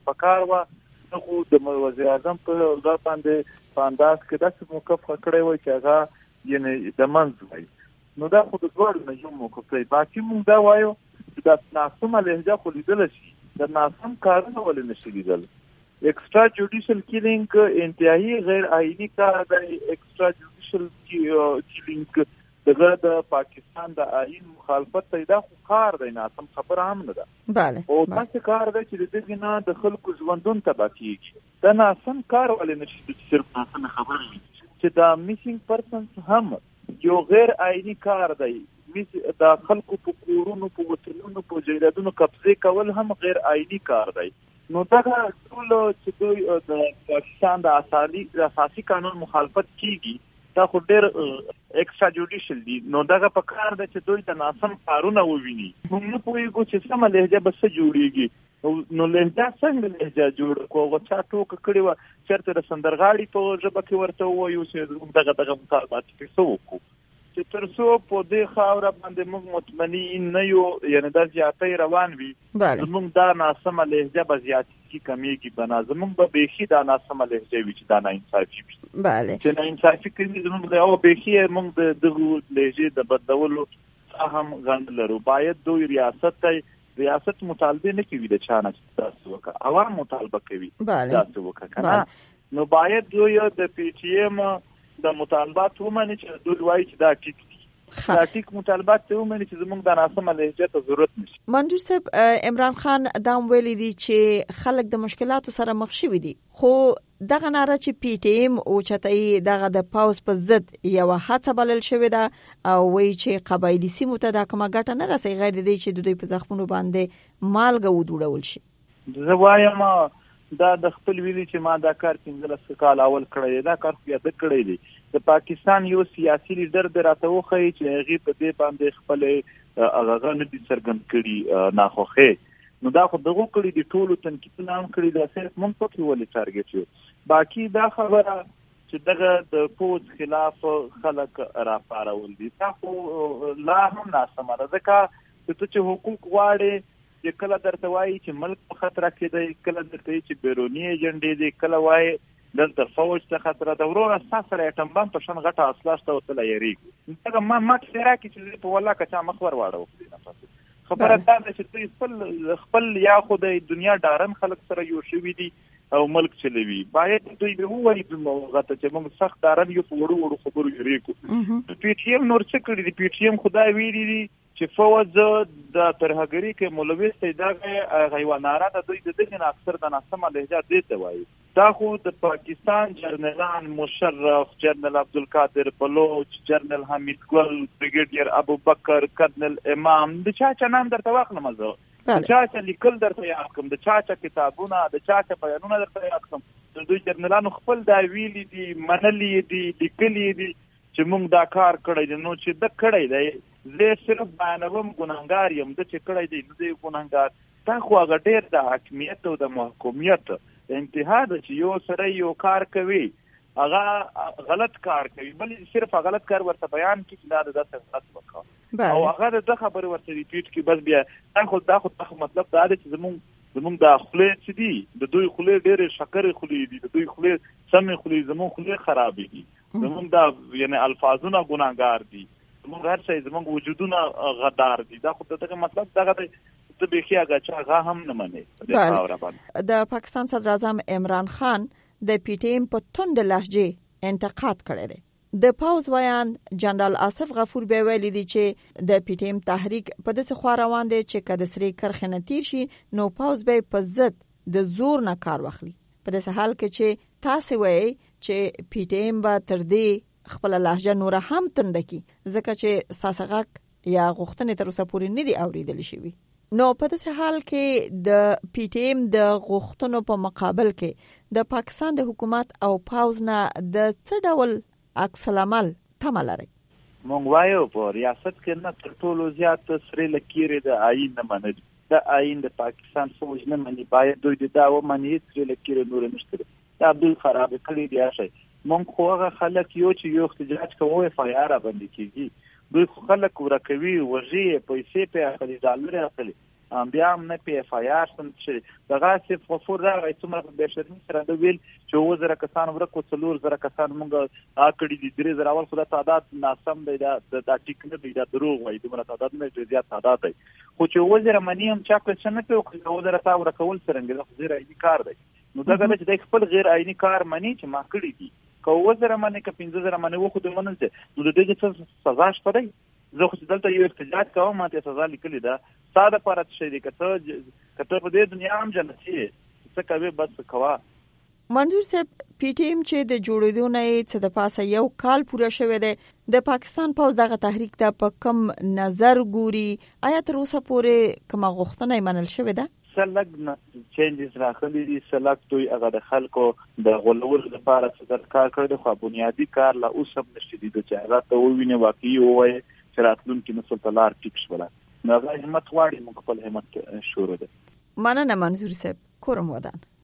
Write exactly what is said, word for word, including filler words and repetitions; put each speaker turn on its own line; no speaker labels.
پکار وه خو د وزیر اعظم په هغه باندې په انداز کې داسې موقف کړی وای چې هغه یعنې د منځ وای. نو دا خو د دواړو نه یو موقف دی. باقي موږ دا وایو چې دا ناسمه لهجه خو لیدلی شي، د ناسم کارونه ولې نه شي لیدل. ایکسټرا جوډیشل کیلینګ انتهایی غیر آئینی کار دی. ایکسټرا جوډیشل کیلینګ دغه د پاکستان د آئین مخالفت دی، دا خو کار دی، ناسم خبره هم نه ده.
بله
او داسې کار دی چې د دغې نه د خلکو ژوندون تباه کېږي. دا ناسم کار ولې نه شي چې صرف ناسمه خبره وي چې دا میسینګ پرسنز هم یو غیر آئینی کار دی. د خلکو په کورونو په وطنونو په جایدادونو قبضې کول هم غیر آئینی کار دی. نو دغه ټول چې دوی د پاکستان د اساسي د اساسي قانون مخالفت کیږي دا خو ډېر ایکسټرا جوډیشل دي. نو دغه په کار ده چې دوی د ناسم کارونه وویني. موږ نه پوهېږو چې سمه لهجه به څه جوړېږي. نو لهجه څنګه لهجه جوړه کړو؟ هغه چا ټوکه کړې وه چېرته د سندرغاړي په ژبه کې ورته ووایو چې دغه دغه مطالبات کې څه وکړو چې تر څو په دې خاوره باندې موږ مطمئن نه یو، یعنې دا زیاتی روان وي، زموږ دا ناسمه لهجه به زیاتېږي کمیږي به نه. زموږ به بیخي دا ناسمه لهجه وي چې دا ناانصافي وي، چې ناانصافي کوي زموږ د او بیخي موږ د دغو لهجې د بدلولو هم غند لرو. باید دوی ریاست ته ریاست مطالبه نه کوي د چا نه چې داسې وکړه، عوام مطالبه کوي داسې وکړه که نه. نو باید دوی د پی ټي ایم د مطالبات ومني چې دوی وایي چې دا ټیک دي، دا ټیک مطالبات ته ومني چې زموږ د ناسمه لهجه ته ضرورت نشي.
منظور صاحب، عمران خان دا ویلي دي چې خلک د مشکلاتو سره مخ شوي دي، خو دغه ناره چې پی ټي ایم او چتای دغه د پاوز په ضد یوه هڅه بلل شوې ده او وایي چې قبایلي سیمو ته دا کومه ګټه نه رسي غیر دی چې د دوی په زخمونو باندې مالګه ودوړول شي.
زه وایم دا د خپل ویلي چې ما دا کار پنځلس کال اول کړی دی، دا کار خو یاده کړی دی. د پاکستان یو سیاسي لیډر دی راته وښیي چې هغې په دې باندې خپلې هغه نه دي څرګند کړي ناخوښۍ. نو دا خو دغو کړي دي، ټولو تنقیدونه هم کړي دي، صرف موږ پکې ولې ټارګېټ یو. باقي دا خبره چې دغه د پوځ خلاف خلک راپارول دي دا خو لا هم ناسمه ده، ځکه چې ته چې حقوق غواړې چې کله درته وایي چې ملک په خطر کې دی، کله درته وایي چې بیروني ایجنډې دی، کله وایي دلته فوج ته خطر ده، وروره ستا سره ایټم بم په شان غټه اسلحه شته او ته لا یېرېږي. دغه ما ما کیسې راکړي چې په والله که چا مخ ور واړو. خبره دا ده چې دوی خپل خپل یا خو د دنیا ډارن خلک سره یو شوي دي او ملک چلوي. باید دوی به ووایي هغه ته چې موږ سخت ډارن یو، په وړو وړو خبرو یېرېږو. پی ټي ایم نور څه کړي دي؟ پی ټي ایم خدای ویلي دي چې فوج د ترهګري کې ملوث دی، دغه یوه ناره ده. دوی د دغې نه اکثر د ناسمه لهجه دې ته وایي. دا خو د پاکستان جرنلان مشرف، جرنل عبدالقادر بلوچ، جرنل حمید ګل، بریګیډیر ابوبکر، کرنل امام، د چا چا نام درته واخلم زه، د چا چا لیکل درته یاد کړم، د چا چا کتابونه، د چا چا بیانونه درته یاد کړم. د دوی جرنلانو خپل دا ویلي دي، منلي دي، لیکلي دي چې موږ دا کار کړی دی. نو چې ده کړی دی زه صرف بیانوم ګنهګار یم، ده چې کړی دی نو دی ګنهګار. دا خو هغه ډېر د حاکمیت او د محکومیت انتها ده چې یو سړی یو کار کوي هغه غلط کار کوي، بل صرف غلط کار ورته بیان کړي چې دا د داسې غلط وکړه او هغه د ده خبرې ورته ریپیټ کړي. بس بیا دا خو دا خو مطلب دا دی چې زمونږ زمونږ د خولې چې دي د دوی خولې ډېرې شکرې خولې دي، د دوی خولې سمې خولې، زمونږ خولې خرابې دي، زمونږ دا یعنې الفاظونه ګناهګار دي، زمونږ هر شی زمونږ وجودونه غدار دي. دا خو دغه مطلب دغه دی ته بیخي هغه چا هغه هم نه منې.
د پاکستان صدر اعظم عمران خان د پی ټي ایم په تند لهجې انتقاد کړی دی. د پاوز ویان جنرال آصف غفور بیا ویلي دی چې د پی ټي ایم تحریک په داسې خوا روان دی چې که د سرې کرښې نه تیر شي نو پاوز به په ضد د زور نه کار واخلي. په داسې حال کې چې تاسې وایي چې پی ټي ایم به تر دې خپله لهجه نوره هم تنده کړي ځکه چې ستاسې غږ یا غوښتنې تر اوسه پورې نه دي اورېدلی شوي. نو په داسې حال کې د پی ټي ایم د غوښتنو په مقابل کې د پاکستان د حکومت او پاوز نه د څه ډول عکس العمل تمه لري؟
مونږ وایو په ریاست کې نه تر ټولو زیات سرې لکیرې د آئین نه منل، د آئین د پاکستان فوج نه مني، باید دوی د دا ومني سرې لکیرې نور نشته، دا دوی خراب کړي دي. شي مونږ خو هغه خلک یو چې یو احتجاج کوو اف آی آر باندې کیږي، دوی خو خلک ورکوي، وږي پیسې په اخلي، ډالر اخلي، بیا هم نه پی اف آی آر سم چې دغه څه فور راغی څومره به شرمي سره د ویل چې وزره کسان ورکو څلور زره کسان مونږ اکړی دي درې زره اول خدای تعداد ناسم دی دا د ټیک نه دی دا دروغ وایي دغه تعداد نه ډیر زیات تعداد دی خو چې وزره منی هم چا کوم څه نه کوي وزره تا ورکول څنګه د غیر عیني کار دی نو دا چې د خپل غیر عیني کار منی چې ما کړی دي کو وزره منی ک پنځه زره منی وخت منل څه نو د دې څه سزا شته دی زه خو دلته یو احتجاج کوم ماته سزا لیکلې ده ساده پارت شي دي کته کته په دې دنیا هم جنتي څه کوي بس کوا
منظور صاحب پی ټی ایم چې د جوړېدو نه څه د پاسه یو کال پوره شوی دی د پاکستان پوز دغه تحریک ته په کم نظر ګوري آیا تر اوسه پورې کومه غوښتنه منل شوې ده
سلګ چینجز راغلي دي سلګ دوی هغه د خلکو د غولولو لپاره څه کار کړی خو بنیادی کار لا اوس هم نشي دي چې هغه ته وویني واقعي وای چې راتلونکي نسل ته لار ټیک شوله نو هغه همت غواړي موږ خپل همت شروع ده
مننه منظور صاحب کورم ودان